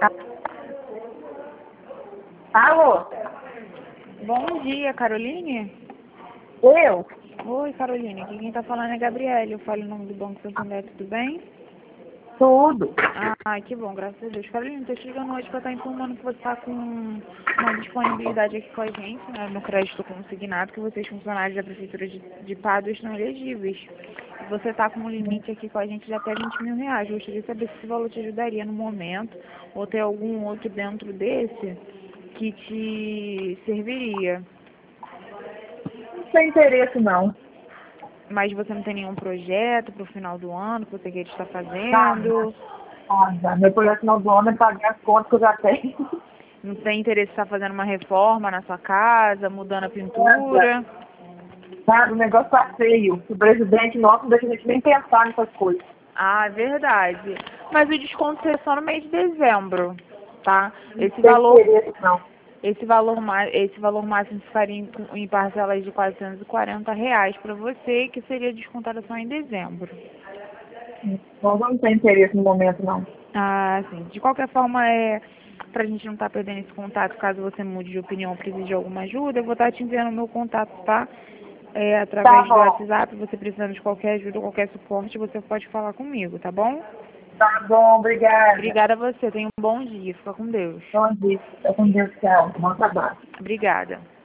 Alô? Bom dia, Caroline? Eu? Oi, Caroline. Aqui quem tá falando é Gabriele. Eu falo em nome do Banco Santander, tudo bem? Tudo. Ah, que bom, graças a Deus. Caroline, tô te ligando hoje pra estar informando que você tá com uma disponibilidade aqui com a gente, né, no crédito consignado, que vocês, funcionários da Prefeitura de Padua, estão elegíveis. Você tá com um limite aqui com a gente de até 20 mil reais. Eu gostaria de saber se esse valor te ajudaria no momento, ou ter algum outro dentro desse que te serviria. Não tem interesse, não. Mas você não tem nenhum projeto para o final do ano que você queira estar Nada. fazendo? Nada. Meu projeto no ano é pagar as contas que eu já tenho. Não tem interesse em estar fazendo uma reforma na sua casa, mudando a Nada. pintura? Nada, o negócio tá feio. O presidente nosso não deixa a gente nem pensar nessas coisas. Ah, é verdade. Mas o desconto é só no mês de dezembro, tá? Não tem interesse, não. Esse valor máximo ficaria em parcelas de R$ 440 para você, que seria descontado só em dezembro. Nós não tem interesse no momento, não. Ah, sim. De qualquer forma, pra gente não estar perdendo esse contato, caso você mude de opinião ou precise de alguma ajuda, eu vou estar te enviando o meu contato, tá? Tá Através do bom. WhatsApp, você precisando de qualquer ajuda, qualquer suporte, você pode falar comigo, tá bom? Tá bom, obrigada. Obrigada a você. Tenha um bom dia. Fica com Deus. Bom dia. Fica com Deus, tchau. Bom trabalho. Obrigada.